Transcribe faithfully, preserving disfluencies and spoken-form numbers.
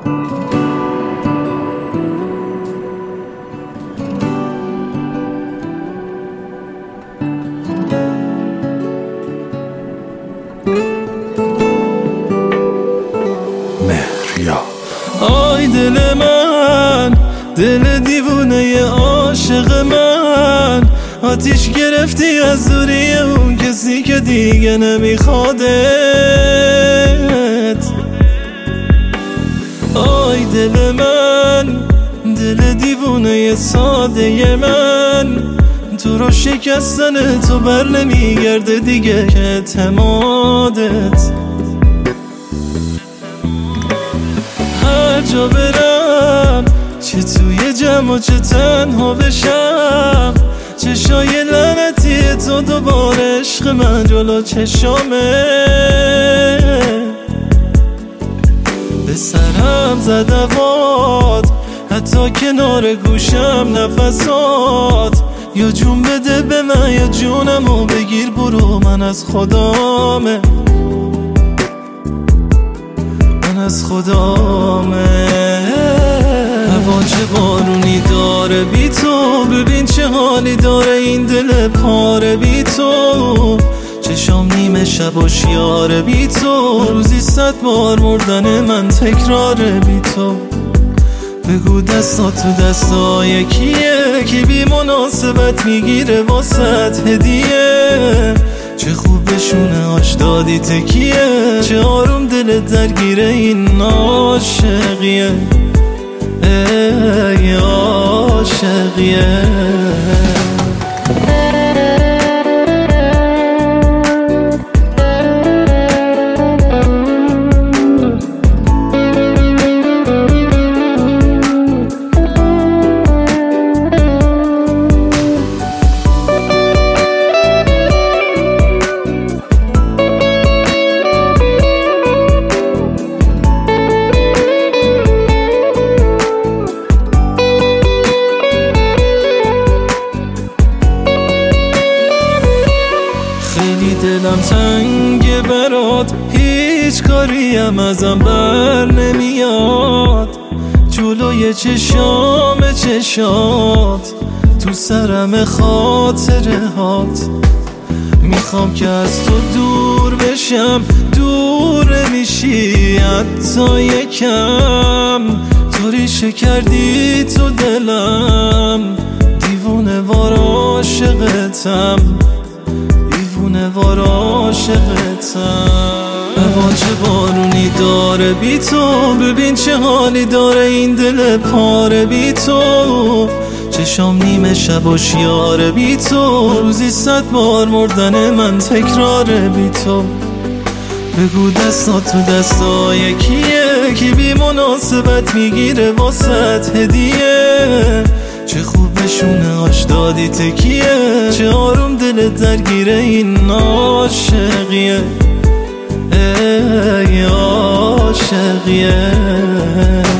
آی دل من، دل دیوونه عاشق من، آتیش گرفتی از دوری اون کسی که دیگه نمیخوادت. آی دل من، دل دیوونه ساده من، تو رو شکستن تو بر نمیگرده دیگه که اعتمادت. هر جا برم، چه توی جمع و چه تنها بشم، چشای لعنتی تو دوباره عشق من جلو چشامه. به سرم زد هوات، حتی کنار گوشم نفسات. یا جون بده به من یا جونمو بگیر برو، من از خدامه، من از خدامه. هوا چه بارونی داره بی تو، ببین چه حالی داره این دل پاره بی تو. چشام نیمه شب و شیاره بی تو، روزی صد بار مردن من تکراره بی تو. بگو دستا تو دستای کیه که بی مناسبت میگیره واسط هدیه. چه خوب بشونه آش دادی تکیه، چه آروم دلت درگیره این عاشقیه، ای عاشقیه. دلم تنگه برات، هیچ کاریم ازم بر نمیاد. جلوی چشام چشات، تو سرم خاطره هات. میخوام که از تو دور بشم، دور نمیشی حتی یکم. تو ریشه کردی تو دلم، دیوونه وار عاشقتم، دیوونه وار عاشقتم. هوا چه بارونی داره بی تو، ببین چه حالی داره این دل پاره بی تو. چشام نیمه شب و شیاره بی تو، روزی صد بار مردن من تکراره بی تو. بگو دستا تو دستای کیه که بی مناسبت میگیره واسط هدیه. چه خوب بشونه آش دادی تکیه، چه آروم دلت درگیره این عاشقیه، ای عاشقیه.